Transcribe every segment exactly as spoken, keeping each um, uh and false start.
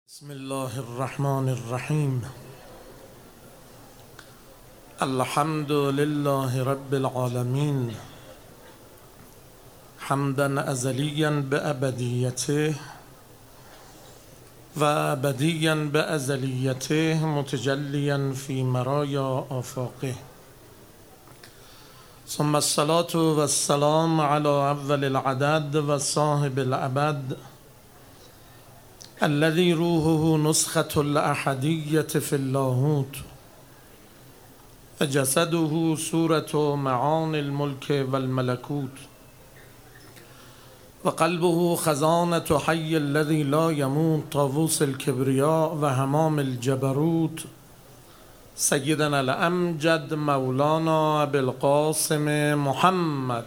بسم الله الرحمن الرحیم. الحمد لله رب العالمین حمدا ازلیا بابدیته و ابدیا بازلیته متجلیا فی مرایا آفاقه. ثم الصلاة والسلام على اول العدد و صاحب الابد الذي روحه نسخة الأحدية في اللاهوت وجسده صورة معاني الملك والملكوت وقلبه خزانة حي الذي لا يموت طاووس الكبرياء وهمام الجبروت سيدنا الأمجد مولانا أبي القاسم محمد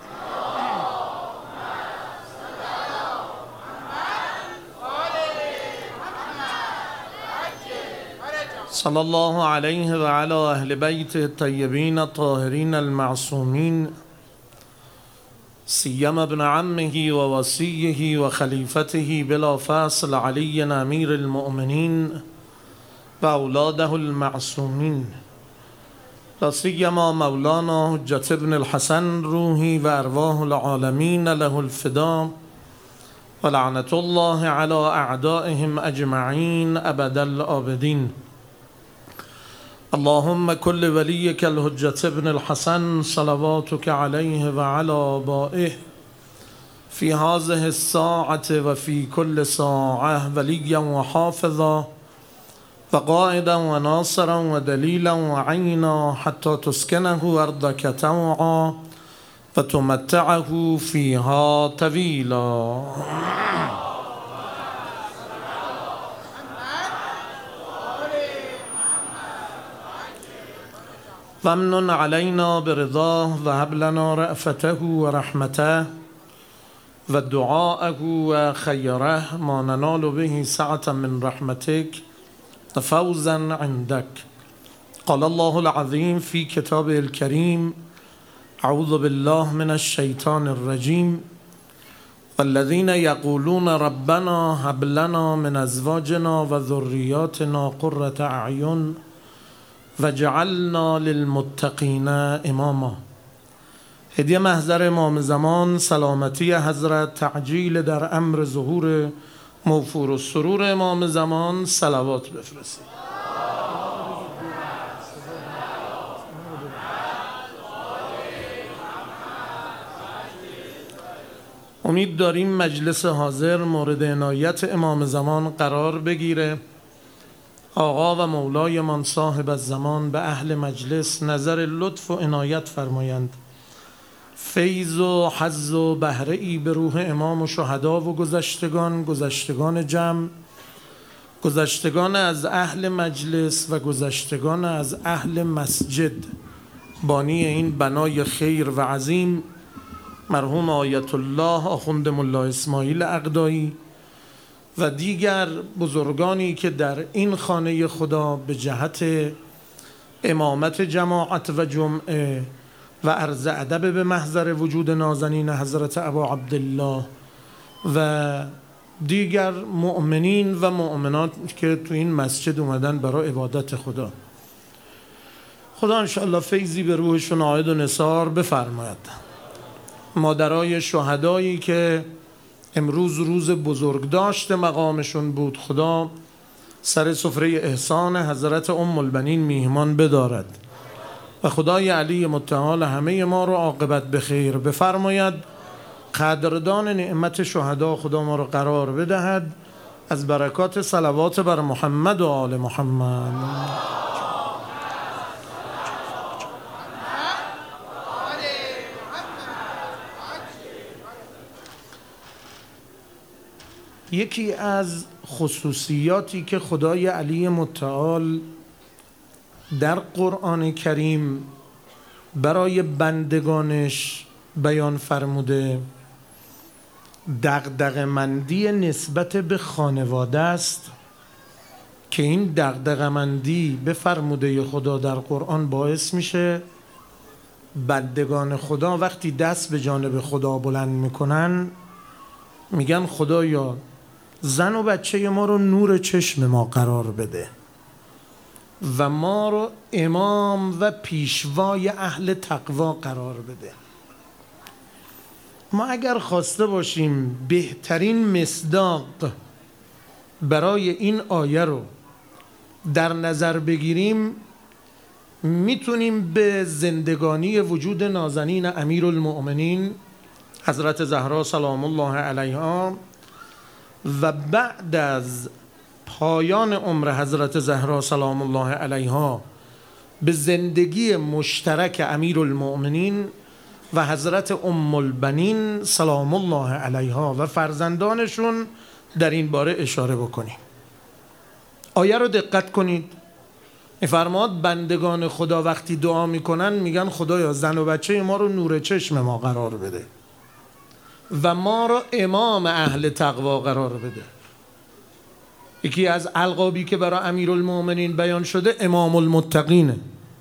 صلی الله علیه و علی اهل بیت الطیبین الطاهرین المعصومین سیما ابن عمه و وصیه و خلیفته بلا فصل علی امیر المؤمنین و اولاده المعصومین لا سیما مولانا حجة ابن الحسن روحی و ارواح العالمین له الفدا و لعنة الله علی اعدائهم اجمعین ابد الآبدین. اللهم كل وليك الحجة ابن الحسن صلواتك عليه وعلى آبائه في هذه الساعة وفي كل ساعة وليا وحافظا وقائدا وناصرا ودليلا وعينا حتى تسكنه أرضك طوعا وتمتعه فيها طويلا. وامنن علينا برضاه وهب لنا رأفته ورحمته ودعاءه وخيره ما ننال به سعة من رحمتك وفوزا عندك. قال الله العظيم في كتابه الكريم: أعوذ بالله من الشيطان الرجيم والذين يقولون ربنا هب لنا من أزواجنا وذرياتنا قرة أعين وجعلنا للمتقین اماما. هدیه محضر امام زمان، سلامتی حضرت، تعجیل در امر ظهور موفور و سرور امام زمان، صلوات بفرستید. امید داریم مجلس حاضر مورد عنایت امام زمان قرار بگیره. آقا و مولای من صاحب الزمان به اهل مجلس نظر لطف و عنایت فرمایند. فیض و حظ و بهره ای به روح امام و شهدا و گذشتگان، گذشتگان جمع، گذشتگان از اهل مجلس و گذشتگان از اهل مسجد، بانی این بنای خیر و عظیم مرحوم آیت الله آخوند ملا اسماعیل عقدایی و دیگر بزرگانی که در این خانه خدا به جهت امامت جماعت و جمعه و عرض ادب به محضر وجود نازنین حضرت ابا عبدالله و دیگر مؤمنین و مؤمنات که تو این مسجد اومدن برای عبادت خدا، خدا انشاءالله فیضی به روحشون عاید و نثار بفرماید. مادرای شهدایی که امروز روز بزرگ داشت مقامشون بود، خدا سر سفره احسان حضرت ام البنین میهمان بدارد و خدای علی متعال همه ما رو عاقبت به خیر بفرماید. قدردان نعمت شهدا خدا ما رو قرار بدهد. از برکات صلوات بر محمد و آل محمد. یکی از خصوصیاتی که خدای علی متعال در قرآن کریم برای بندگانش بیان فرموده دغدغه‌مندی نسبت به خانواده است که این دغدغه‌مندی به فرموده خدا در قرآن باعث میشه بندگان خدا وقتی دست به جانب خدا بلند میکنن میگن خدایا زن و بچه ما رو نور چشم ما قرار بده و ما رو امام و پیشوای اهل تقوا قرار بده. ما اگر خواسته باشیم بهترین مصداق برای این آیه رو در نظر بگیریم، میتونیم به زندگانی وجود نازنین امیرالمؤمنین حضرت زهرا سلام الله علیها و بعد از پایان عمر حضرت زهرا سلام الله علیها به زندگی مشترک امیرالمؤمنین و حضرت ام البنین سلام الله علیها و فرزندانشون در این باره اشاره بکنیم. آیه رو دقت کنید. می‌فرماد بندگان خدا وقتی دعا میکنن میگن خدایا زن و بچه ما رو نور چشم ما قرار بده و ما رو امام اهل تقوا قرار بده. یکی از القابی که برای امیرالمؤمنین بیان شده امام المتقینه.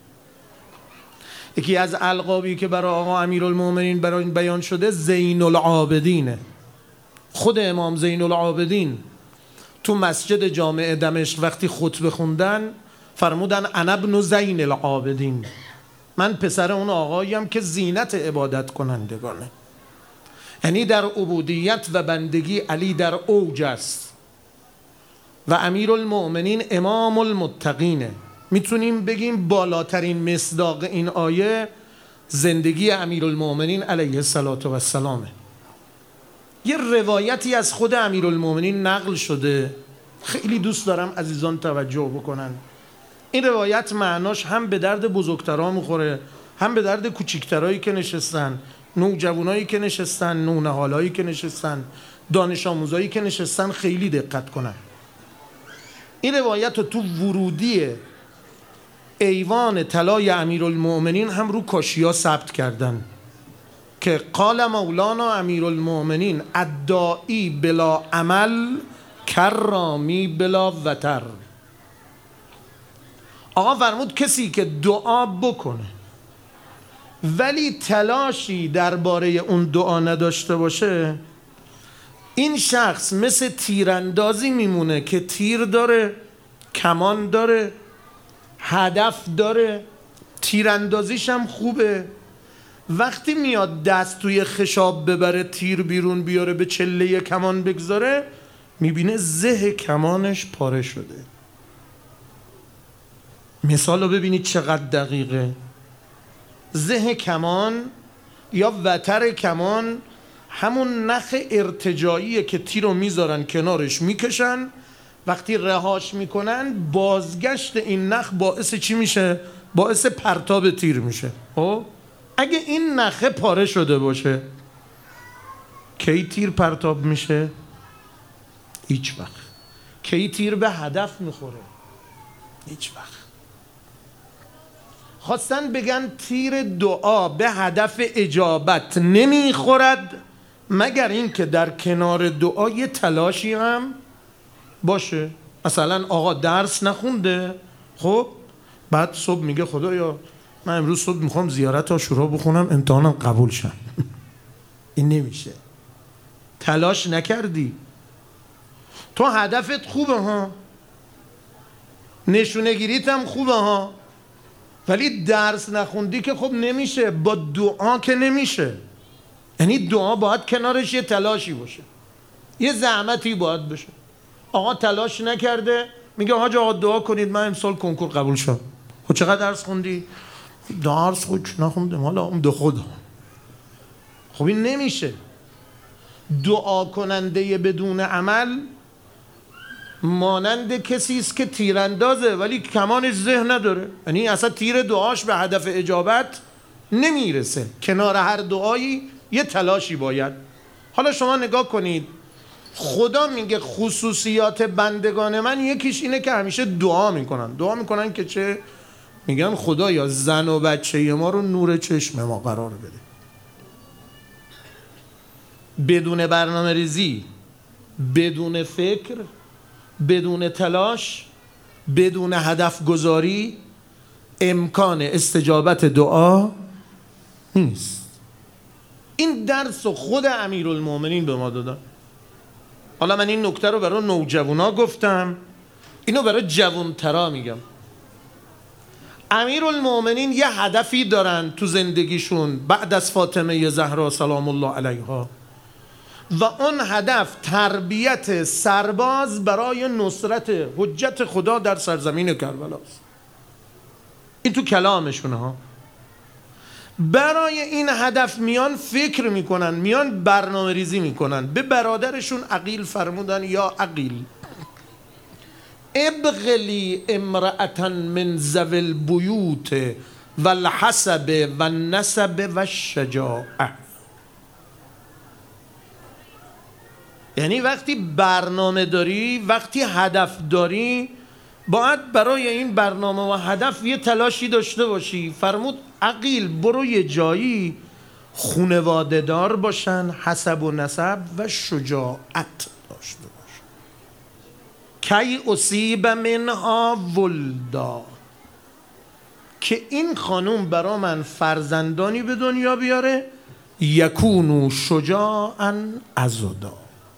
یکی از القابی که برای آقا امیرالمؤمنین برای بیان شده زین العابدینه. خود امام زین العابدین تو مسجد جامع دمشق وقتی خطبه خوندن فرمودن انا ابن زین العابدین، من پسر اون آقاییم که زینت عبادت کنندگانه. یعنی در عبودیت و بندگی علی در اوج است و امیرالمؤمنین امام المتقینه. میتونیم بگیم بالاترین مصداق این آیه زندگی امیرالمؤمنین علیه السلام. یه روایتی از خود امیرالمؤمنین نقل شده، خیلی دوست دارم عزیزان توجه بکنن. این روایت معناش هم به درد بزرگترها میخوره، هم به درد کوچیکترایی که نشستن، نوجوانایی که نشستن، نونهالایی که نشستن، دانش آموزایی که نشستن. خیلی دقت کنن. این روایت رو تو ورودی ایوان طلای امیرالمؤمنین هم رو کاشیا ثبت کردن که قال مولانا امیرالمؤمنین الداعی بلا عمل کرامی بلا وتر. آقا فرمود کسی که دعا بکنه ولی تلاشی درباره اون دعا نداشته باشه، این شخص مثل تیراندازی میمونه که تیر داره، کمان داره، هدف داره، تیراندازیش هم خوبه. وقتی میاد دست توی خشاب ببره تیر بیرون بیاره به چله کمان بگذاره، میبینه زه کمانش پاره شده. مثال رو ببینید چقدر دقیقه. زه کمان یا وتر کمان همون نخ ارتجاعیه که تیر رو میذارن کنارش میکشن، وقتی رهاش میکنن بازگشت این نخ باعث چی میشه؟ باعث پرتاب تیر میشه. خب اگه این نخه پاره شده باشه کی تیر پرتاب میشه؟ هیچ وقت. کی تیر به هدف میخوره؟ هیچ وقت. خواستن بگن تیر دعا به هدف اجابت نمیخورد مگر این که در کنار دعا یه تلاشی هم باشه. مثلا آقا درس نخونده، خب بعد صبح میگه خدایا من امروز صبح میخوام زیارت عاشورا بخونم امتحانم قبول شم. این نمیشه. تلاش نکردی. تو هدفت خوبه ها، نشونه گیریت هم خوبه ها، ولی درس نخوندی که خب نمیشه. با دعا که نمیشه. یعنی دعا باید کنارش یه تلاشی باشه، یه زحمتی باید بشه. آقا تلاش نکرده میگه حاج آقا دعا کنید من امسال کنکور قبول شم. خب چقدر درس خوندی؟ درس خود نخوندم، حالا اون دو خدا. خب این نمیشه. دعا کننده بدون عمل مانند کسی است که تیراندازه ولی کمانش ذهن نداره. یعنی اصلا تیر دعاش به هدف اجابت نمیرسه. کنار هر دعایی یه تلاشی باید. حالا شما نگاه کنید، خدا میگه خصوصیات بندگان من یکیش اینه که همیشه دعا میکنن. دعا میکنن که چه؟ میگن خدایا زن و بچه ما رو نور چشم ما قرار بده. بدون برنامه ریزی، بدون فکر، بدون تلاش، بدون هدف گذاری امکان استجابت دعا نیست. این درس خود امیرالمؤمنین به ما دادن. حالا من این نکته رو برای نوجوانا گفتم، اینو برای جوانترا میگم. امیرالمومنین یه هدفی دارن تو زندگیشون بعد از فاطمه زهرا سلام الله علیها و اون هدف تربیت سرباز برای نصرت حجت خدا در سرزمین کربلاست. این تو کلامشونه ها. برای این هدف میان فکر میکنن، میان برنامه ریزی میکنن. به برادرشون عقیل فرمودن یا عقیل ابغلی امرأة من ذوی البیوت و الحسب و النسب و الشجاعة. یعنی وقتی برنامه داری، وقتی هدف داری، باید برای این برنامه و هدف یه تلاشی داشته باشی. فرمود عقیل برو یه جایی خونواده دار باشن، حسب و نسب و شجاعت داشته باشن. کی اصیب منها ولدا، که این خانوم برا من فرزندانی به دنیا بیاره، یکونو شجاعا عضدا.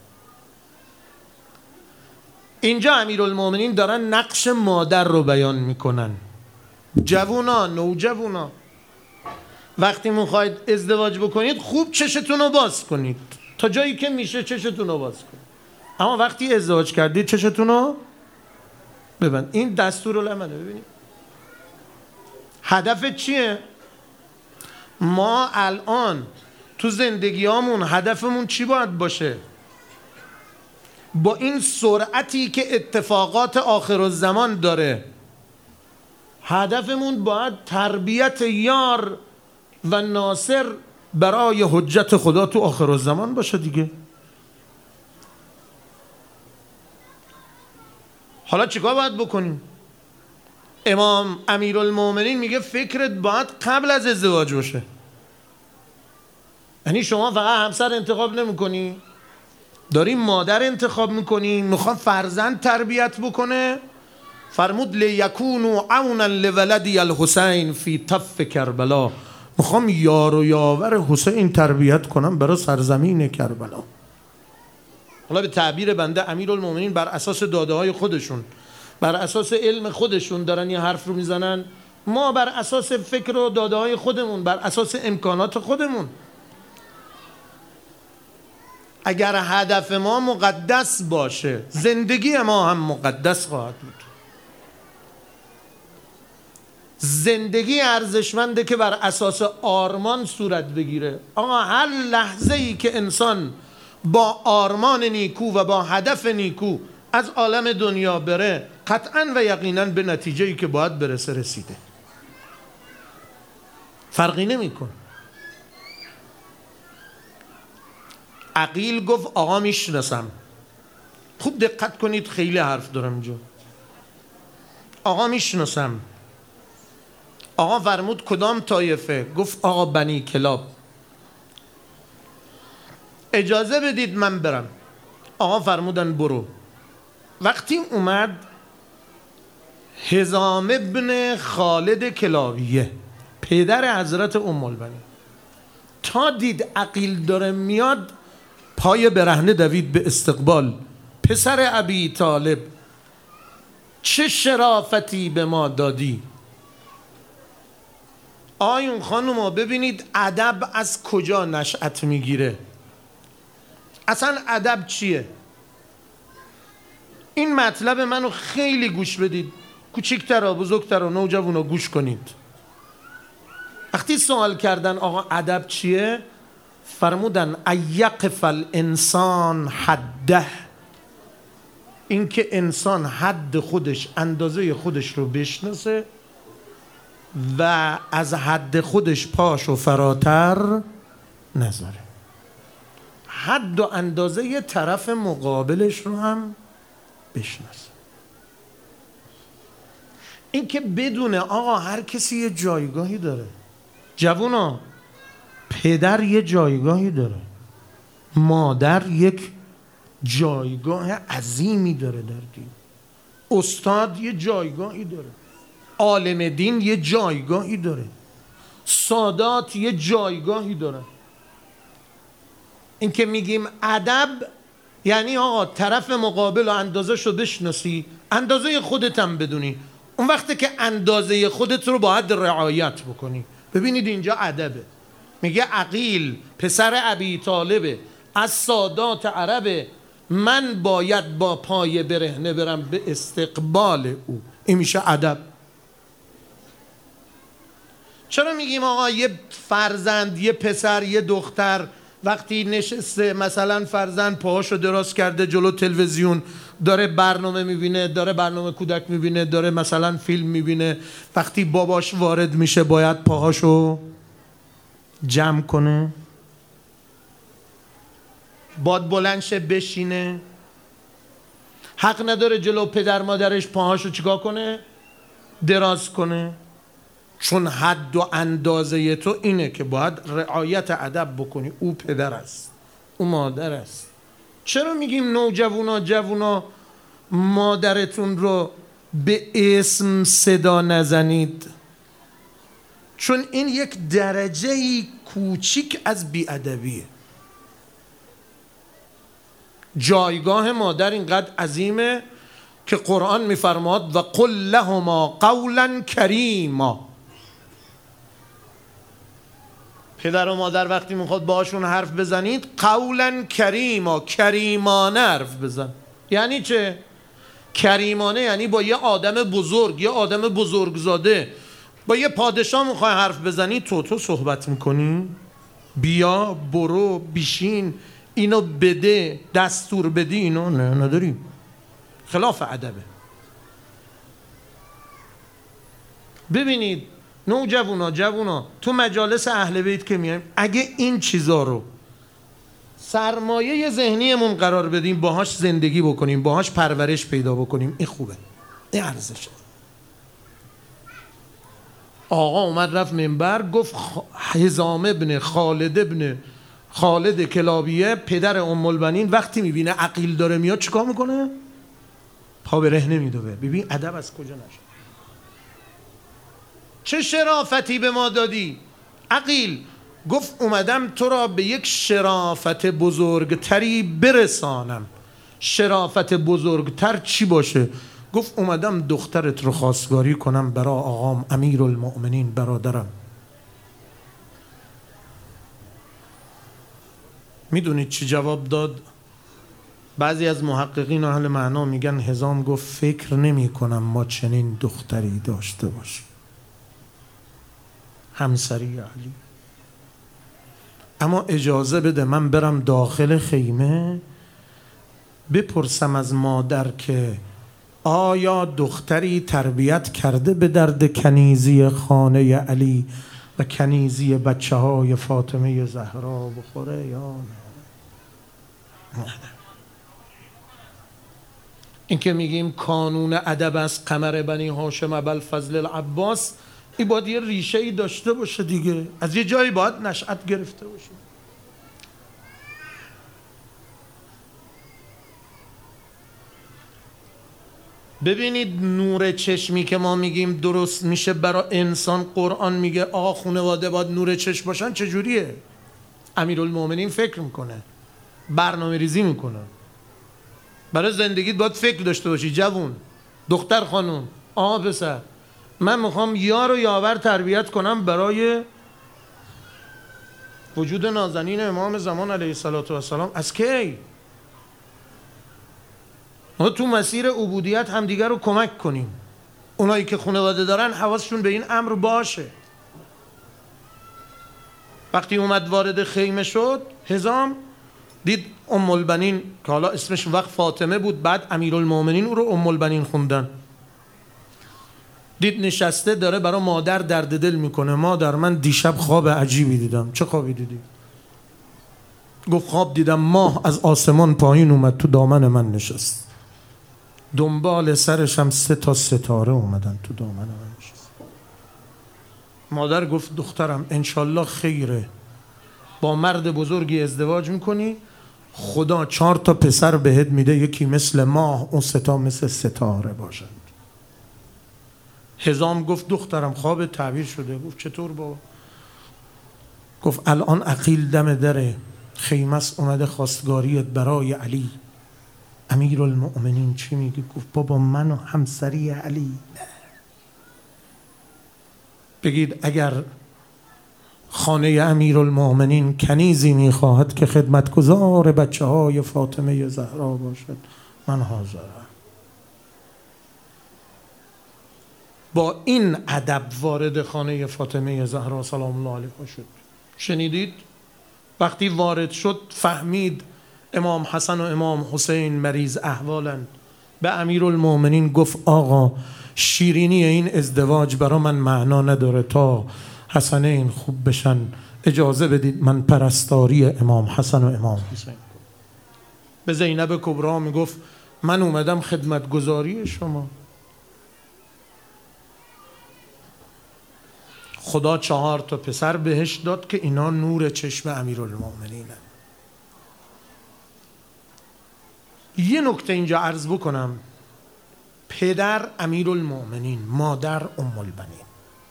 اینجا امیرالمومنین دارن نقش مادر رو بیان میکنن. جوونا، نوجوانا، وقتی میخواید ازدواج بکنید خوب چشتون رو باز کنید، تا جایی که میشه چشتون رو باز کنید، اما وقتی ازدواج کردید چشتون رو ببند. این دستورالعمله. ببینید هدف چیه؟ ما الان تو زندگیامون هدفمون چی باید باشه؟ با این سرعتی که اتفاقات آخرالزمان داره، هدفمون باید تربیت یار و ناصر برای حجت خدا تو آخرالزمان باشه دیگه. حالا چیکار باید بکنیم؟ امام امیرالمومنین میگه فکرت باید قبل از ازدواج باشه. یعنی شما فقط همسر انتخاب نمی کنی، داری مادر انتخاب میکنی، میخوام فرزند تربیت بکنه. فرمود لیکونو عونا لولدی الحسین فی طف کربلا، میخوام یار و یاور حسین تربیت کنم برای سرزمین کربلا. حالا به تعبیر بنده امیرالمومنین بر اساس داده های خودشون، بر اساس علم خودشون دارن یه حرف رو میزنن، ما بر اساس فکر و داده های خودمون، بر اساس امکانات خودمون. اگر هدف ما مقدس باشه، زندگی ما هم مقدس خواهد بود. زندگی ارزشمنده که بر اساس آرمان صورت بگیره. آقا هر لحظه ای که انسان با آرمان نیکو و با هدف نیکو از عالم دنیا بره، قطعا و یقینا به نتیجه ای که باید برسه رسیده. فرقی نمیکنه. عقیل گفت آقا میشناسم. خوب دقت کنید، خیلی حرف دارم اینجا. آقا میشناسم. آقا فرمود کدام طایفه؟ گفت آقا بنی کلاب. اجازه بدید من برم. آقا فرمودن برو. وقتی اومد حزام ابن خالد کلاویه، پدر حضرت ام البنین، تا دید عقیل داره میاد، پای برهنه دوید به استقبال. پسر ابی طالب، چه شرافتی به ما دادی. آیون خانوما ببینید ادب از کجا نشأت میگیره. اصلا ادب چیه؟ این مطلب منو خیلی گوش بدید، کوچیک‌تر و بزرگتر و نوجوانا گوش کنید. وقتی سوال کردن آقا ادب چیه، فرمودن ایقف الانسان حده، این که انسان حد خودش، اندازه خودش رو بشناسه و از حد خودش پاشو فراتر نذاره. حد و اندازه یه طرف مقابلش رو هم بشناسه. این که بدونه آقا هر کسی یه جایگاهی داره. جوونا، پدر یه جایگاهی داره، مادر یک جایگاه عظیمی داره در دین، استاد یه جایگاهی داره، عالم دین یه جایگاهی داره، سادات یه جایگاهی داره. این که میگیم ادب، یعنی آقا طرف مقابل و اندازه شو بشناسی، اندازه خودت هم بدونی. اون وقتی که اندازه خودت رو باید رعایت بکنی. ببینید اینجا ادبه. میگه عقیل پسر ابی طالبه، از سادات عربه، من باید با پای برهنه برم به استقبال او. این میشه ادب. چرا میگیم آقا یه فرزند، یه پسر، یه دختر وقتی نشسته مثلا فرزند پاهاشو دراز کرده جلو تلویزیون داره برنامه میبینه، داره برنامه کودک میبینه، داره مثلا فیلم میبینه، وقتی باباش وارد میشه باید پاهاشو جمع کنه؟ باد بلند شه بشینه؟ حق نداره جلو پدر مادرش پاهاشو چیکار کنه؟ دراز کنه؟ چون حد و اندازه تو اینه که باید رعایت ادب بکنی. او پدر است، او مادر است. چرا میگیم نوجوانا جوونا مادرتون رو به اسم صدا نزنید؟ چون این یک درجه کوچیک از بیادبیه. جایگاه مادر اینقدر عظیمه که قرآن میفرماد و قل لهما قولا کریما. پدر و مادر وقتی میخواد باهاشون حرف بزنید قولا کریما، کریمانه حرف بزن. یعنی چه؟ کریمانه یعنی با یه آدم بزرگ، یه آدم بزرگزاده، با یه پادشاه میخوای حرف بزنی تو تو صحبت میکنی؟ بیا برو بیشین اینو بده دستور بدی، اینو نه نداریم. خلاف ادبه. ببینید نوجوانا جوونا تو مجالس اهل بیت که میایم اگه این چیزا رو سرمایه ذهنیمون قرار بدیم، باهاش زندگی بکنیم، باهاش پرورش پیدا بکنیم، این خوبه، این ارزشه. آقا اومد رفت منبر گفت حزام ابن خالد ابن خالد کلابیه پدر ام البنین وقتی میبینه عقیل داره میاد چیکار میکنه؟ پا برهنه میدوه. ببین ادب از کجا نشد. چه شرافتی به ما دادی عقیل. گفت اومدم تو را به یک شرافت بزرگتری برسانم. شرافت بزرگتر چی باشه؟ گفت اومدم دخترت رو خواستگاری کنم برا آقام امیر المؤمنین برادرم. میدونید چی جواب داد؟ بعضی از محققین و اهل معنا میگن حزام گفت فکر نمی کنم ما چنین دختری داشته باشیم، همسری علی. اما اجازه بده من برم داخل خیمه بپرسم از مادر که آیا دختری تربیت کرده به درد کنیزی خانه علی و کنیزی بچه های فاطمه زهرا بخوره یا نه؟ این که میگیم کانون ادب از قمر بنی هاشم ابوالفضل العباس، این باید یه ریشه ای داشته باشه دیگه، از یه جایی باید نشأت گرفته باشه. ببینید نور چشمی که ما میگیم درست میشه برای انسان، قرآن میگه آقا خانواده باید نور چشم باشن. چجوریه؟ امیرالمومنین فکر میکنه، برنامه ریزی میکنه. برای زندگیت باید فکر داشته باشی جوون، دختر خانم، آقا پسر، من میخوام یار و یاور تربیت کنم برای وجود نازنین امام زمان علیه السلام. از کی؟ ما تو مسیر عبودیت همدیگر رو کمک کنیم. اونایی که خانواده دارن حواسشون به این امر باشه. وقتی اومد وارد خیمه شد حزام دید ام البنین که حالا اسمش وقت فاطمه بود، بعد امیرالمومنین او رو ام البنین خوندن، دید نشسته داره برای مادر درد دل میکنه. مادر من دیشب خواب عجیبی دیدم. چه خوابی دیدی؟ گفت خواب دیدم ماه از آسمان پایین اومد تو دامن من نشست، دنبال سرش هم سه تا ستاره اومدن تو دامن من نشست. مادر گفت دخترم انشالله خیره، با مرد بزرگی ازدواج میکنی، خدا چهار تا پسر بهت میده، یکی مثل ماه، اون سه تا مثل ستاره باشند. حزام گفت دخترم خواب تعبیر شده. گفت چطور بابا؟ گفت الان عقیل دم دره خیمه است، اومده خواستگاریت برای علی. امیرالمؤمنین چی میگه؟ گفت بابا من و همسری علی. بگید اگر خانه امیرالمؤمنین کنیزی میخواهد که خدمتگزار بچه های فاطمه زهرا باشد، من حاضرم. با این ادب وارد خانه فاطمه زهرا سلام الله علیها شد. شنیدید؟ وقتی وارد شد فهمید امام حسن و امام حسین مریض احوالند. به امیرالمؤمنین گفت آقا شیرینی این ازدواج برا من معنا نداره تا حسنین خوب بشن، اجازه بدید من پرستاری امام حسن و امام حسین. به زینب کبرا میگفت من اومدم خدمتگزاری شما. خدا چهار تا پسر بهش داد که اینا نور چشم امیرالمؤمنینن. یه نکته اینجا عرض بکنم، پدر امیرالمؤمنین، مادر ام البنین،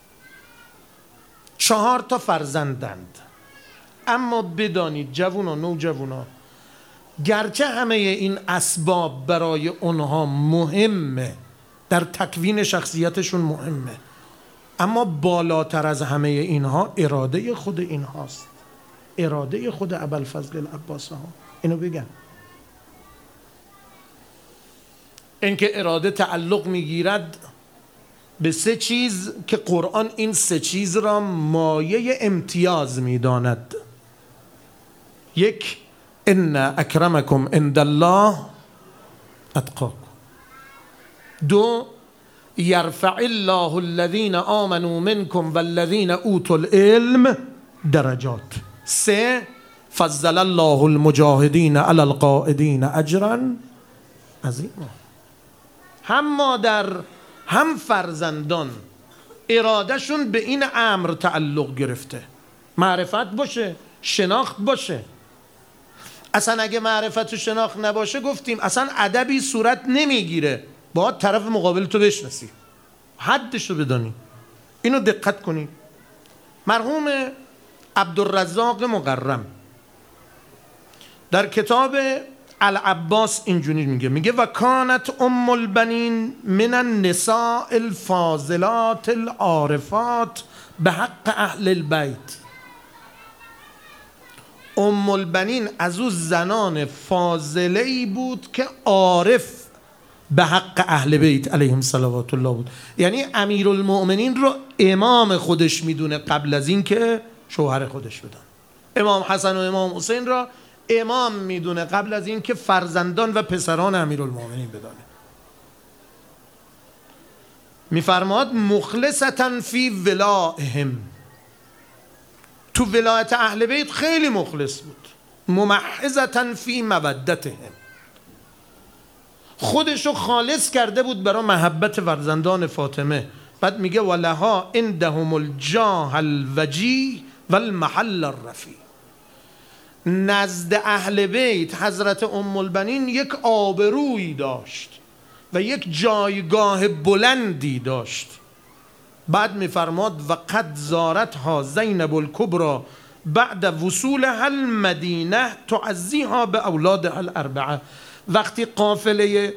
چهار تا فرزندند. اما بدانید جوونا، نوجوانا، گرچه همه این اسباب برای اونها مهمه، در تکوین شخصیتشون مهمه، اما بالاتر از همه اینها اراده خود اینهاست، اراده خود ابوالفضل العباس ها. اینو بگم، اینکه اراده تعلق میگیرد به سه چیز که قرآن این سه چیز را مایه امتیاز میداند. یک، ان اکرمکم عند الله اتقاکم. دو، یرفع الله الذین آمنوا منکم والذین اوتوا العلم درجات. سه، فضل الله المجاهدین علی القاعدین اجرا عظیما. هم مادر هم فرزندان ارادهشون به این امر تعلق گرفته، معرفت باشه، شناخت باشه. اصلا اگه معرفت و شناخت نباشه گفتیم اصلا ادبی صورت نمیگیره، باید طرف مقابل تو بشناسی، حدش رو بدانی. اینو دقت کنی. مرحوم عبدالرزاق مقرم در کتاب العباس اینجوری میگه، میگه و کانت ام البنین من النساء الفاضلات العارفات به حق اهل البیت. ام البنین از او زنان فاضله‌ای بود که عارف به حق اهل بیت علیهم صلوات الله بود. یعنی امیرالمؤمنین رو امام خودش میدونه قبل از این که شوهر خودش بدن. امام حسن و امام حسین را امام میدونه قبل از این که فرزندان و پسران امیرالمؤمنین بدانه. میفرماد مخلصتن فی ولائهم، تو ولایت اهل بیت خیلی مخلص بود. ممحضتن فی مودتهم، خودشو خالص کرده بود برای محبت فرزندان فاطمه. بعد میگه ولها عندهم الجاه الوجیه والمحل الرفیع. نزد اهل بیت حضرت ام البنین یک آبرویی داشت و یک جایگاه بلندی داشت. بعد میفرماد و قد زارتها زینب الکبرى بعد وصولها المدینه تعزیها به اولادها الاربعه. وقتی قافله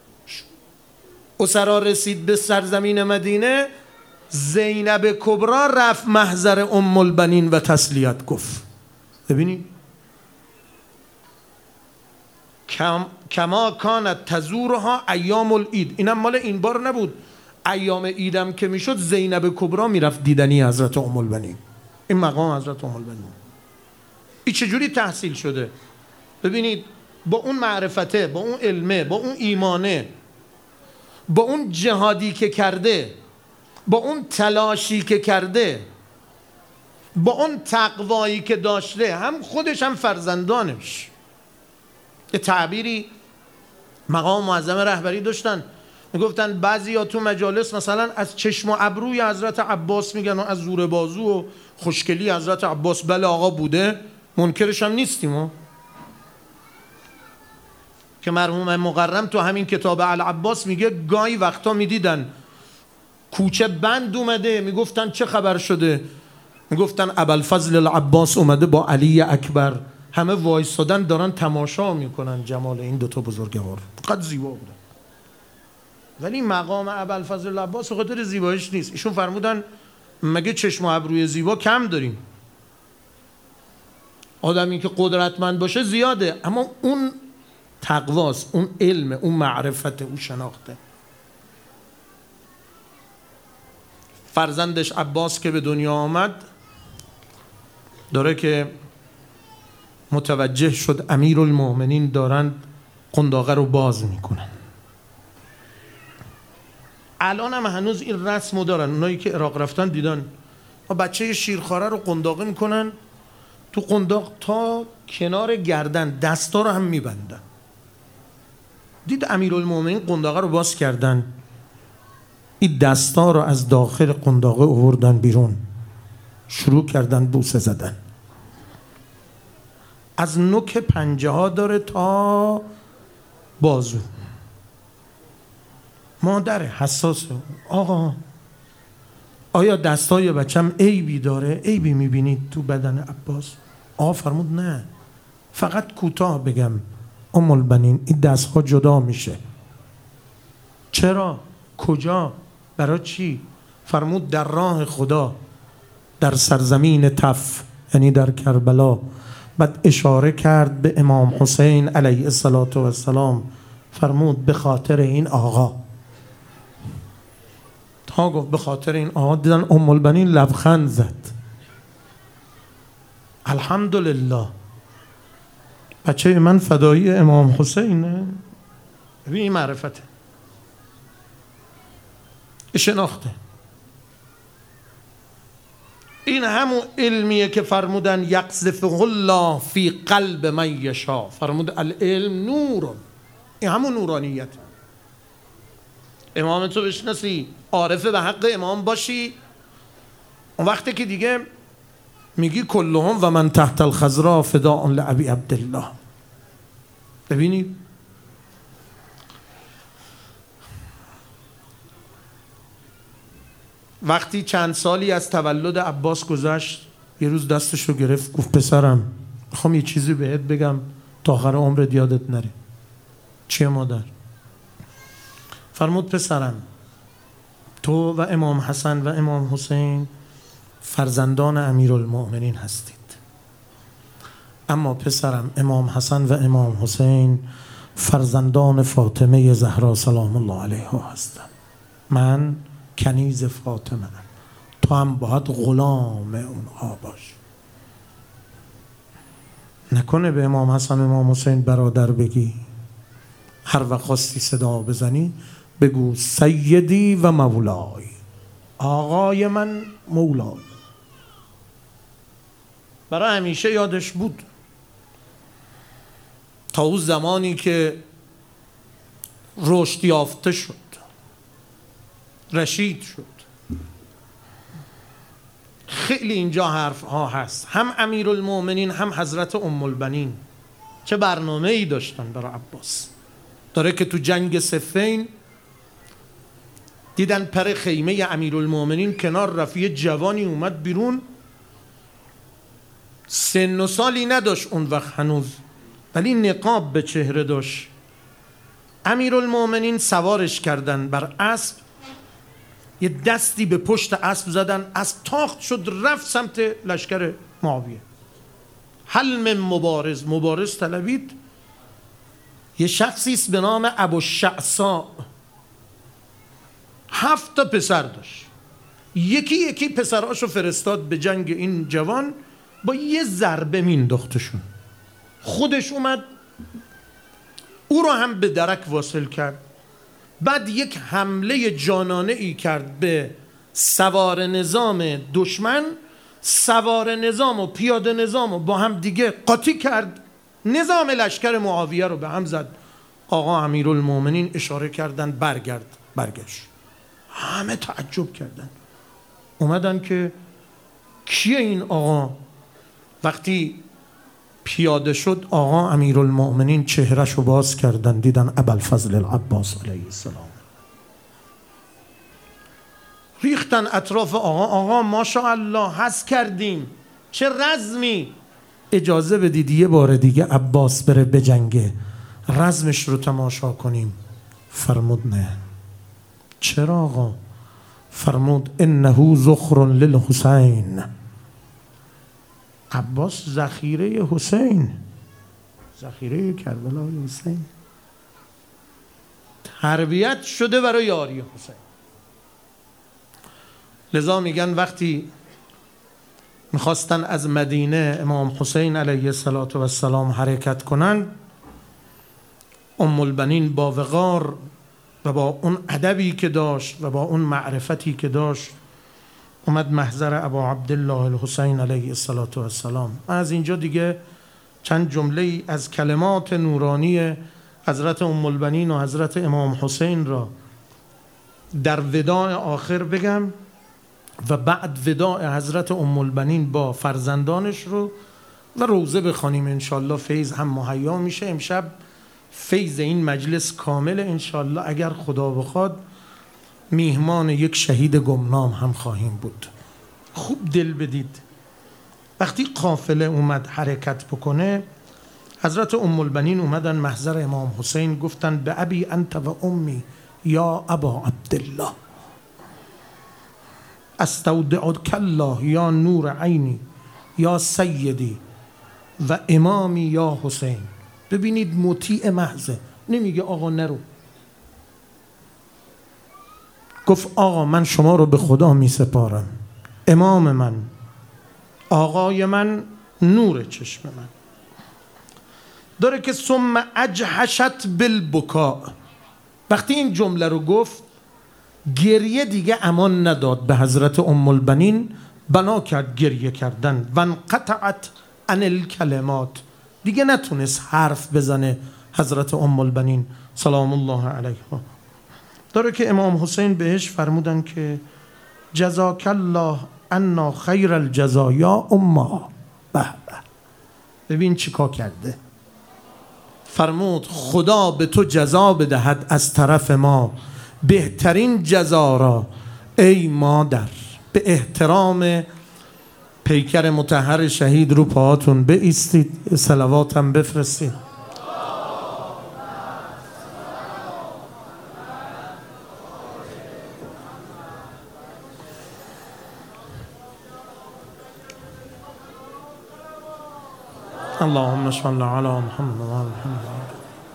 اسرا رسید به سرزمین مدینه، زینب کبرا رفت محضر ام البنین و تسلیت گفت. ببینید کم کما کانت تزورها ایام العید. اینم مال این بار نبود، ایام عیدم که میشد زینب کبرا میرفت دیدنی حضرت ام البنین. این مقام حضرت ام البنین این چجوری تحصیل شده؟ ببینید با اون معرفته، با اون علمه، با اون ایمانه، با اون جهادی که کرده، با اون تلاشی که کرده، با اون تقوایی که داشته، هم خودش هم فرزندانش. یه تعبیری مقام معظم رهبری داشتن، میگفتن بعضی ها تو مجالس مثلا از چشم و ابروی حضرت عباس میگن و از زور بازو و خوشگلی حضرت عباس. بله آقا بوده، منکرش هم نیستیم ها. که مرحوم مقرم تو همین کتاب العباس میگه گاهی وقتا میدیدن کوچه بند اومده، میگفتن چه خبر شده؟ میگفتن ابوالفضل العباس اومده با علی اکبر همه وایسادن دارن تماشا میکنن جمال این دوتا بزرگوار، فقط زیبا بودن. ولی مقام ابوالفضل العباس خاطر زیباییش نیست. ایشون فرمودن مگه چشم و ابروی زیبا کم داریم؟ آدمی که قدرتمند باشه زیاده، اما اون تقواست، اون علم، اون معرفت، اون شناخته. فرزندش عباس که به دنیا آمد داره که متوجه شد امیرالمؤمنین دارن قنداقه رو باز میکنن. الان هم هنوز این رسمو دارن، اونایی که عراق رفتن دیدن بچه شیرخواره رو قنداقه میکنن تو قنداق تا کنار گردن، دستا رو هم میبندن. دید امیرالمؤمنین قنداقه رو باز کردن، این دستا رو از داخل قنداقه آوردن بیرون، شروع کردن بوسه زدن. از نوک پنجه ها داره تا بازو. مادر حساسه، آقا آیا دستای بچم عیبی داره؟ عیبی میبینید تو بدن عباس؟ آقا فرمود نه، فقط کوتاه بگم ام البنین این دستها جدا میشه. چرا؟ کجا؟ برای چی؟ فرمود در راه خدا، در سرزمین تف، یعنی در کربلا. بعد اشاره کرد به امام حسین علیه السلام، فرمود به خاطر این آقا. تا گفت به خاطر این آقا، دیدن ام البنین لبخند زد. الحمدلله بچه من فدایی امام حسینه. ببین این معرفته، شناخته. این همون علمیه که فرمودن یقذفه الله فی قلب من یشاء. فرمود العلم نور، این همون نورانیت. امام تو بشناسی، عارف به حق امام باشی، اون وقتی که دیگه میگی کلهم و من تحت الخضراء فداء لابی عبدالله. ببینید وقتی چند سالی از تولد عباس گذشت، یه روز دستش رو گرفت گفت پسرم میخوام یه چیزی بهت بگم تا آخر عمرت یادت نره. چیه مادر؟ فرمود پسرم تو و امام حسن و امام حسین فرزندان امیرالمؤمنین هستید، اما پسرم امام حسن و امام حسین فرزندان فاطمه زهرا سلام الله علیها هستند. من کنیز فاطمه ام، تو هم باید غلام اونها باش. نکنه به امام حسن و امام حسین برادر بگی، هر وقت خواستی صدا بزنی بگو سیدی و مولای، آقای من، مولای. برای همیشه یادش بود تا اون زمانی که رشد یافته شد، رشید شد. خیلی اینجا حرف ها هست، هم امیرالمؤمنین هم حضرت ام البنین چه برنامه ای داشتن برای عباس. داره که تو جنگ صفین دیدن پر خیمه امیرالمؤمنین کنار رفت، یه جوانی اومد بیرون، سن و سالی نداشت اون وقت هنوز، ولی نقاب به چهره داشت. امیرالمؤمنین سوارش کردن بر اسب، یه دستی به پشت اسب زدن، اسب تاخت شد رفت سمت لشکر معاویه. حلم مبارز، مبارز طلبید. یه شخصی است به نام ابوالشعثاء، هفت تا پسر داشت، یکی یکی پسراشو فرستاد به جنگ این جوان، با یه ضربه مینداختشون. خودش اومد او رو هم به درک واصل کرد. بعد یک حمله جانانه ای کرد به سوار نظام دشمن، سوار نظام و پیاده نظام و با هم دیگه قاطی کرد، نظام لشکر معاویه رو به هم زد. آقا امیرالمؤمنین اشاره کردن برگرد، برگشت. همه تعجب کردن، اومدن که کیه این آقا؟ وقتی پیاده شد آقا امیرالمؤمنین چهرش رو باز کردن، دیدن ابوالفضل العباس علیه السلام. ریختن اطراف آقا، آقا ماشاءالله حس کردیم، چه رزمی. اجازه بدید یه بار دیگه عباس بره بجنگه، رزمش رو تماشا کنیم. فرمود نه. چرا آقا؟ فرمود انه ذخر للحسین. عباس ذخیره حسین، ذخیره کربلای حسین، تربیت شده برای یاری حسین. لذا میگن وقتی میخواستن از مدینه امام حسین علیه السلام حرکت کنن، ام البنین با وقار و با اون ادبی که داشت و با اون معرفتی که داشت اومد محضر ابا عبدالله الحسین علیه السلام. از اینجا دیگه چند جمله از کلمات نورانی حضرت ام البنین و حضرت امام حسین را در وداع آخر بگم و بعد وداع حضرت ام البنین با فرزندانش رو و روزه بخوانیم. انشالله فیض هم مهیا میشه. امشب فیض این مجلس کامل انشالله، اگر خدا بخواد میهمان یک شهید گمنام هم خواهیم بود. خوب دل بدید، وقتی قافله اومد حرکت بکنه، حضرت ام البنین اومدن محضر امام حسین، گفتن به ابی انت و امی یا ابا عبدالله استودعک الله یا نور عینی یا سیدی و امامی یا حسین. ببینید مطیع محضه، نمیگه آقا نرو. گفت آقا من شما رو به خدا می سپارم، امام من، آقای من، نور چشم من. داره که ثم اجحشت بالبکاء. وقتی این جمله رو گفت گریه دیگه امان نداد به حضرت ام البنین، بنا کرد گریه کردن. و انقطعت عن الکلمات، دیگه نتونست حرف بزنه حضرت ام البنین سلام الله علیها. داره که امام حسین بهش فرمودن که جزاک الله عنا خیر الجزا یا اما. به به، ببین چیکار کرده. فرمود خدا به تو جزا بدهد از طرف ما بهترین جزا را ای مادر. به احترام پیکر مطهر شهید رو پاهاتون بایستید، صلواتم بفرستید. اللهم صل علی محمد و آل محمد.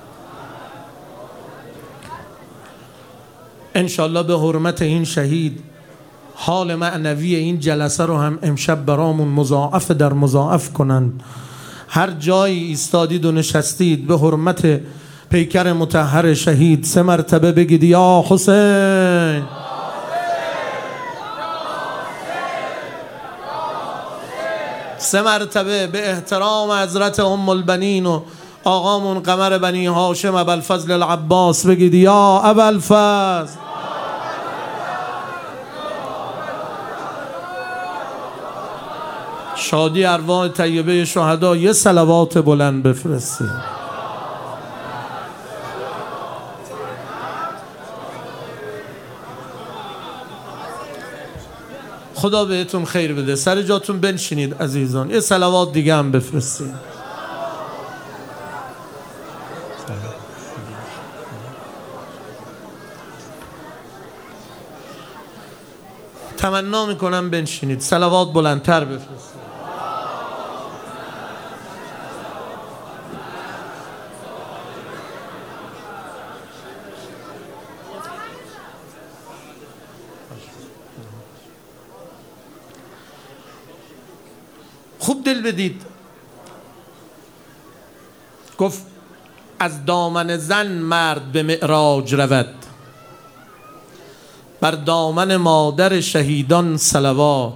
انشالله به حرمت این شهید حال معنوی این جلسه رو هم امشب برامون مضاعف در مضاعف کنن. هر جایی ایستادید و نشستید به حرمت پیکر مطهر شهید سه مرتبه بگید یا حسین. سه مرتبه به احترام حضرت ام البنین و آقامون قمر بنی هاشم ابوالفضل العباس بگید یا ابوالفضل. شادی ارواح طیبه شهدا یه صلوات بلند بفرستید. خدا بهتون خیر بده. سر جاتون بنشینید عزیزان، یه صلوات دیگه هم بفرستید. تمنا میکنم بنشینید، صلوات بلندتر بفرستید. خوب دل بدید. گفت از دامن زن مرد به معراج رود، بر دامن مادر شهیدان صلوات.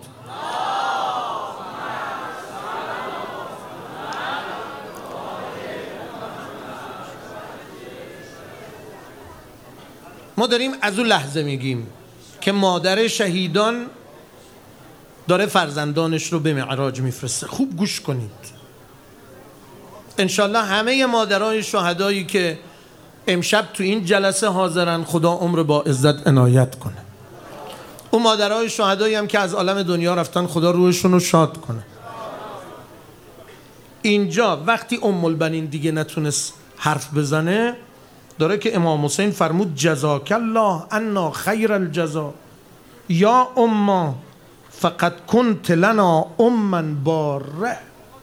ما داریم از اون لحظه میگیم که مادر شهیدان داره فرزندانش رو به معراج میفرسته. خوب گوش کنید. انشالله همه مادرای شهدایی که امشب تو این جلسه حاضرن خدا عمر با عزت عنایت کنه. اون مادرای شهدایی هم که از عالم دنیا رفتن خدا روحشون رو شاد کنه. اینجا وقتی ام البنین دیگه نتونست حرف بزنه، داره که امام حسین فرمود جزاک الله عنا خیر الجزا یا اما فقط کنت لنا اما باره.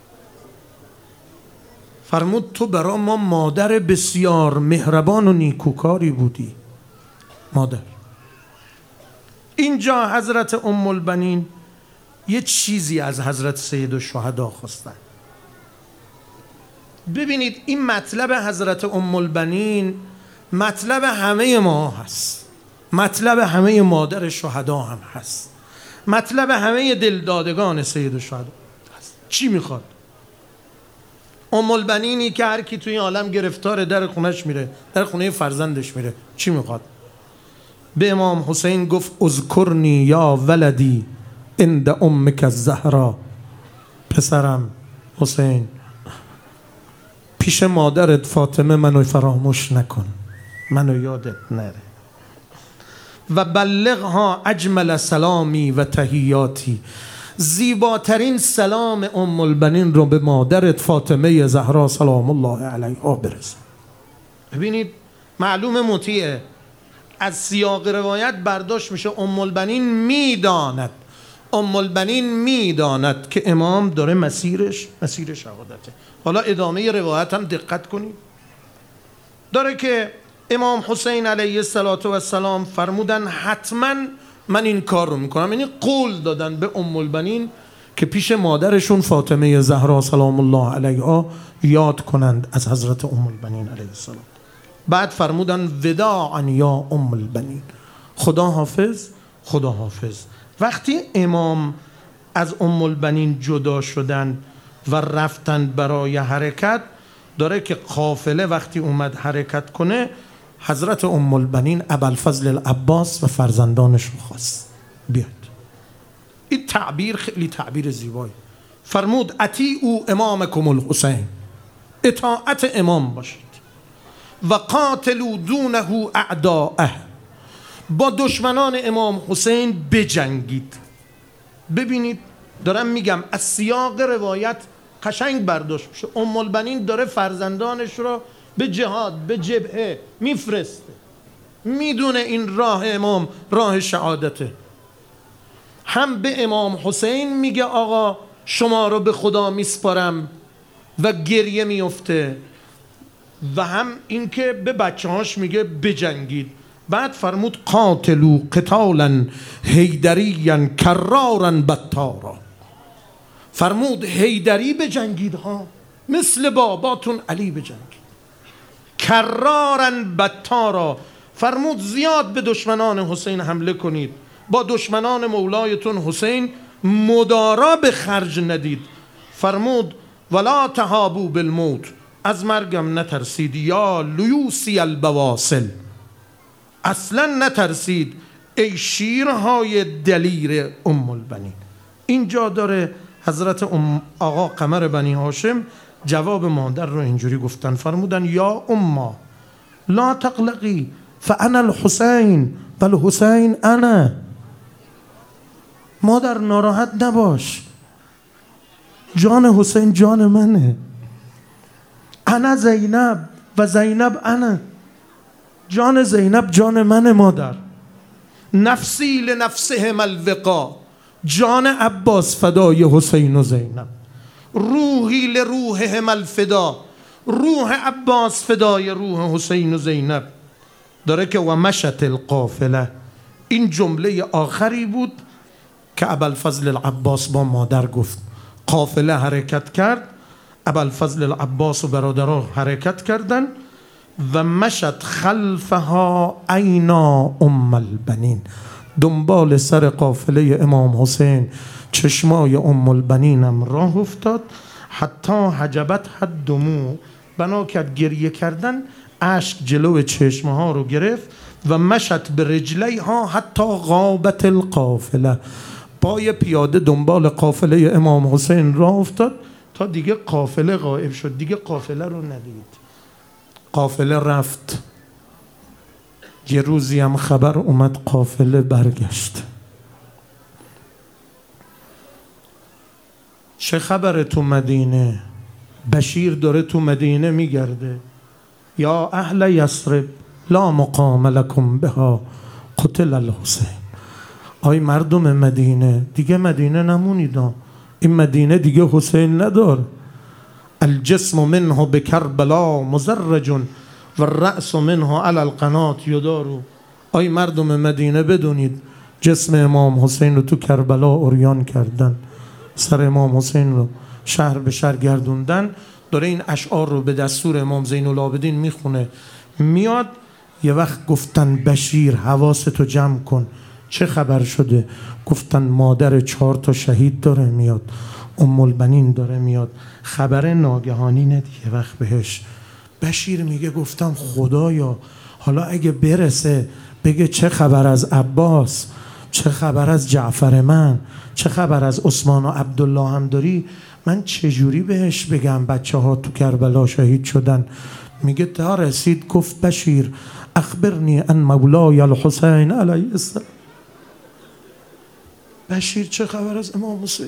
فرمود تو برا ما مادر بسیار مهربان و نیکوکاری بودی مادر. اینجا حضرت ام البنین یه چیزی از حضرت سید الشهدا خواستن. ببینید این مطلب حضرت ام البنین مطلب همه ما هست، مطلب همه مادر شهدا هم هست، مطلب همه دلدادگان سید الشهدا هست. چی میخواد؟ ام البنینی که هر کی توی عالم گرفتار در خونش میره، در خونه فرزندش میره، چی میخواد؟ به امام حسین گفت اذکرنی یا ولدی عند امک الزهرا، پسرم حسین پیش مادرت فاطمه منو فراموش نکن، منو یادت نره. و بلغها اجمل سلامی و تحیاتی، زیباترین سلام ام البنین رو به مادرت فاطمه زهرا سلام الله علیها برسون. ببینید معلوم مطیعه، از سیاق روایت برداشت میشه ام البنین میداند، ام البنین میداند که امام داره مسیرش مسیر شهادته. حالا ادامه روایت هم دقت کنید، داره که امام حسین علیه السلام فرمودن حتما من این کار رو میکنم، یعنی قول دادن به ام البنین که پیش مادرشون فاطمه زهرا سلام الله علیها یاد کنند از حضرت ام البنین علیه السلام. بعد فرمودن وداعا یا ام البنین، خدا حافظ خدا حافظ. وقتی امام از ام البنین جدا شدن و رفتن برای حرکت، داره که قافله وقتی اومد حرکت کنه، حضرت ام البنین ابوالفضل العباس و فرزندانش رو خواست بیاد. این تعبیر خیلی تعبیر زیبایی. فرمود اطیعوا امامکم الحسین، اطاعت امام باشید، و قاتلوا دونه اعداءه، با دشمنان امام حسین بجنگید. ببینید دارم میگم از سیاق روایت قشنگ برداشت میشه، ام البنین داره فرزندانش رو به جهاد به جبهه میفرسته، میدونه این راه امام راه شهادته. هم به امام حسین میگه آقا شما رو به خدا میسپارم و گریه میفته، و هم اینکه به بچه هاش میگه بجنگید. بعد فرمود قاتلوا قتالا حیدریا کرارا بطارا، فرمود حیدری بجنگید ها، مثل باباتون علی بجنگید، کرارا بطارا، فرمود زیاد به دشمنان حسین حمله کنید، با دشمنان مولایتون حسین مدارا به خرج ندید. فرمود ولا تهابوا بالموت، از مرگم نترسید، یا لیوسی البواسل، اصلا نترسید ای شیرهای دلیر ام البنین. اینجا داره حضرت ام آقا قمر بنی هاشم جواب مادر رو اینجوری گفتن، فرمودن یا اما لا تقلقی فانا الحسین والحسین انا، مادر ناراحت نباش، جان حسین جان منه، انا زینب و زینب انا، جان زینب جان منه مادر، نفسی لنفسهم الوقا، جان عباس فدای حسین و زینب، روحی لروحهم الفدا، روح عباس فدای روح حسین و زینب. داره که و مشت القافله، این جمله آخری بود که ابوالفضل العباس با مادر گفت. قافله حرکت کرد، ابوالفضل العباس و برادرها حرکت کردن و مشت خلفها عینا ام البنین، دنبال سر قافله امام حسین چشمای ام البنینم راه افتاد، حتی حجبت حد دمو، بنا کرد گریه کردن، اشک جلو چشمها رو گرفت، و مشت به رجلیها حتی غابت القافله، پای پیاده دنبال قافله امام حسین راه افتاد تا دیگه قافله غائب شد، دیگه قافله رو ندید. قافله رفت، یه روزی هم خبر اومد قافله برگشت. چه خبره تو مدینه؟ بشیر داره تو مدینه میگرده، یا اهل یثرب لا مقام لکم بها قتل الحسین. آی مردم مدینه دیگه مدینه نمونیدا، این مدینه دیگه حسین ندار. الجسم منه بکربلا مزرج و الرأس منه علی القنات یدارو. آی مردم مدینه بدونید جسم امام حسین رو تو کربلا عریان کردن، سر امام حسین رو شهر به شهر گردوندن. داره این اشعار رو به دستور امام زین العابدین میخونه. میاد یه وقت گفتن بشیر حواستو جمع کن، چه خبر شده؟ گفتن مادر چهار تا شهید داره میاد، ام البنین داره میاد، خبر ناگهانینه دیگه. وقت بهش بشیر میگه گفتم خدایا حالا اگه برسه بگه چه خبر از عباس، چه خبر از جعفر من، چه خبر از عثمان و عبدالله هم داری، من چجوری بهش بگم بچه ها تو کربلا شهید شدن؟ میگه تا رسید گفت بشیر اخبرنی ان مولای الحسین علیه السلام. بشیر چه خبر از امام حسین؟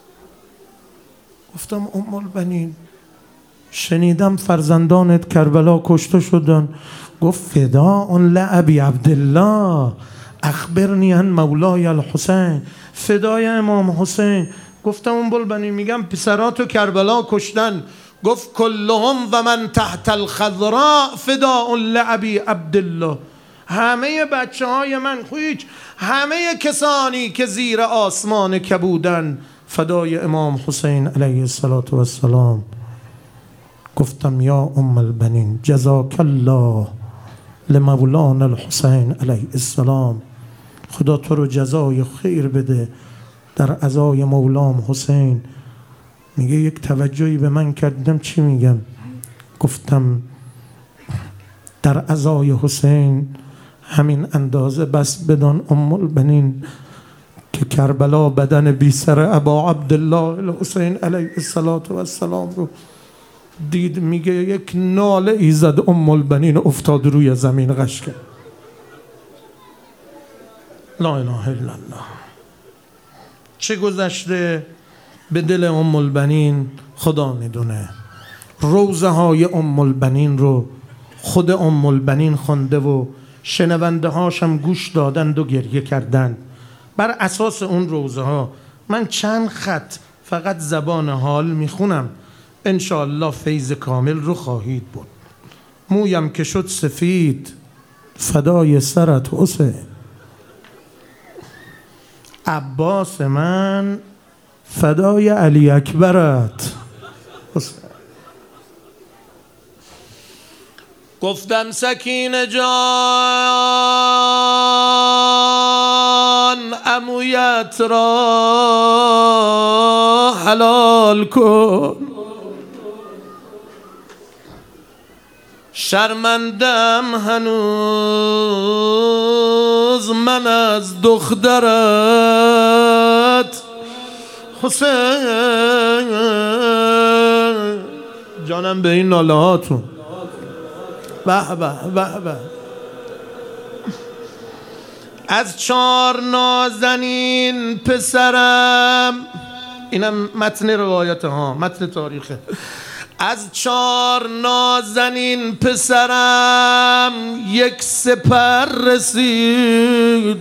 گفتم ام البنین شنیدم فرزندانت کربلا کشته شدن. گفت فداء لابی عبدالله اخبرنی عن مولای الحسین، فدای امام حسین. گفتم ام البنین میگم پسراتو کربلا کشتن. گفت کلهم و من تحت الخضراء فداء لابی عبدالله. همه بچه های من هیچ، همه کسانی که زیر آسمان کبودن فدای امام حسین علیه السلام. گفتم یا ام البنین جزاک الله لمولانا الحسین علیه السلام، خدا تو رو جزای خیر بده در عزای مولام حسین. میگه یک توجهی به من کردم چی میگم؟ گفتم در عزای حسین همین اندازه بس بدان ام البنین که کربلا بدن بی سر ابا عبدالله الحسین علیه السلام رو دید. میگه یک ناله ای زد ام البنین افتاد روی زمین غش کرد. لا اله الا الله. چه گذشته به دل ام البنین خدا میدونه. روزه های ام البنین رو خود ام البنین خونده و شنونده هاشم گوش دادند و گریه کردند. بر اساس اون روزه ها من چند خط فقط زبان حال میخونم، انشاءالله فیض کامل رو خواهید بود. مویم که شد سفید فدای سرت حسین، عباس من فدای علی اکبرت حسین. گفتم سکینه جان عمویت را حلال کن، شرمندم هنوز من از دخترت حسین. جانم به این ناله هاتون. به به به به. از چار نازنین پسرم، اینم متن روایت ها، متن تاریخه. از چار نازنین پسرم یک سپر رسید،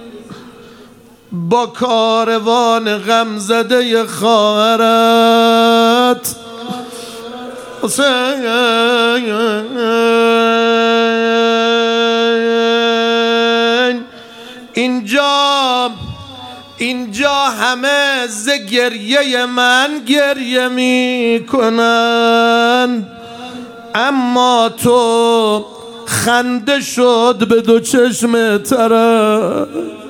با کاروان غمزده خواهرت حسین. اینجا اینجا همه ز گریه من گریه می کنند، اما تو خنده شد به دو چشم ترت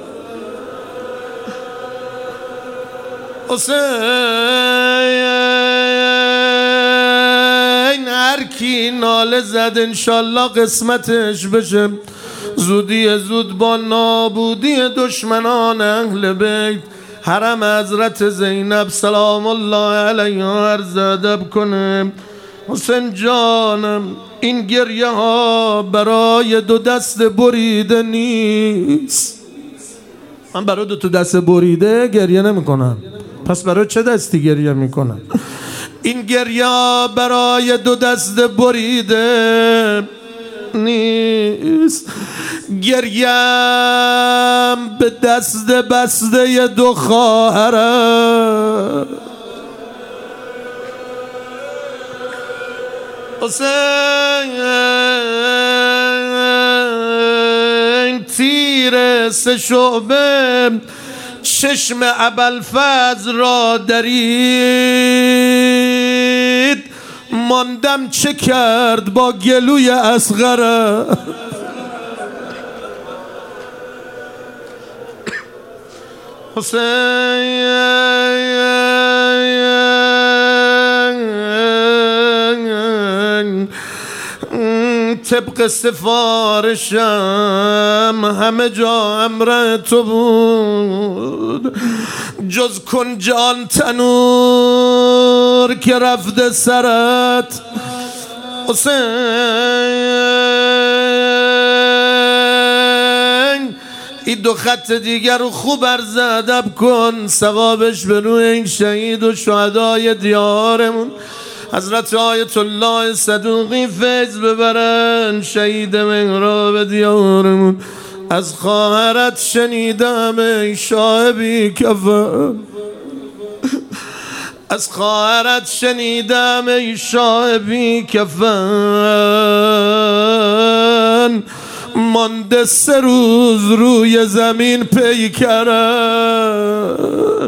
حسین. هر کی ناله زد انشالله قسمتش بشه زودی زود با نابودی دشمنان اهل بیت. حرم حضرت زینب سلام الله علیها عرض ادب کنه. حسین جانم این گریه ها برای دو دست بریده نیست. من برای دو تا دست بریده گریه نمی کنم، پس برای چه دستی گریه می کنم؟ این گریه برای دو دست بریده نیست، گریم به دست بسته دو خواهرم. حسین تیر سه شعبه چشم ابوالفضل را درید، ماندم چه کرد با گلوی اصغر. حسین طبق سفارشم همه جا امر تو بود، جز کنجان تنور که رفته سرت. حسین این دو خط دیگر رو خوب عرض ادب کن، ثوابش به روی این شهید و شهدای دیارمون حضرت آیت الله صدوقی فیض ببرن. شهید مهراب دیارمون از خواهرت شنیدم ای شاه بی کفن، از خواهرت شنیدم ای شاه بی کفن، مانده سه روز روی زمین پیکرم.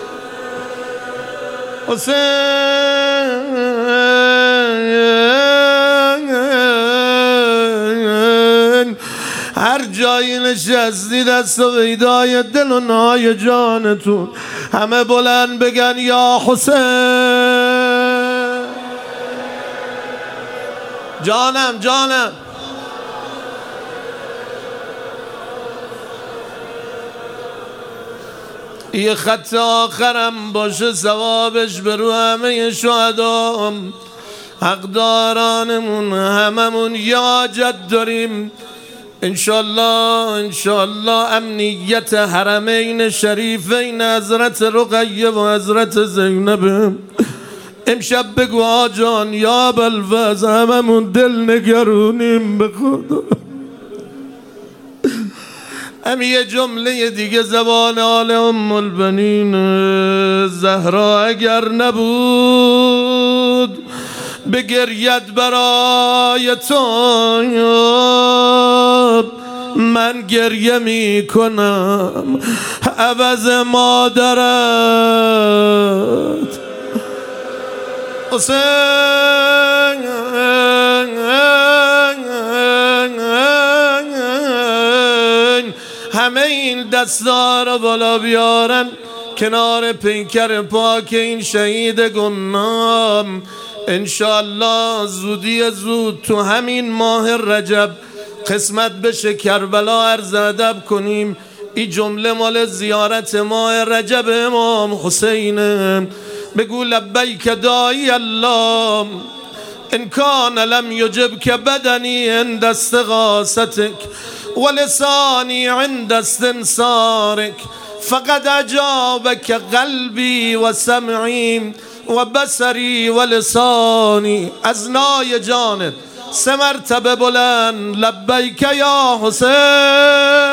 حسین هر جایی نشستید از سویدای دل و نای جانتون همه بلند بگن یا حسین. جانم جانم یه خط آخرم باشه ثوابش به رو همه شهدا. حقدارانمون هممون یاجت داریم انشالله انشالله امنیت حرمین شریفین حضرت رقیه و حضرت زینب. امشب بگو آجان یا ابوالفضل هممون دل نگرونیم به خدا. هم یه جمله دیگه زبان آل ام البنین زهرا اگر نبود بگرید برای تو من گریه می کنم عوض مادرت. حسین همه این دستا رو بالا بیارن کنار پیکر پاک این شهید گمنام. انشالله زودی زود تو همین ماه رجب قسمت بشه کربلا عرض ادب کنیم. این جمله مال زیارت ماه رجب امام حسینه. بگو لبیک داعی الله ان کان لم یجبک بدنی عند استغاثتک ولسانی عند استنصارک فقد اجابک قلبی و سمعی و بصری و لسانی. از نای جانت سه مرتبه بلند لبیک یا حسین.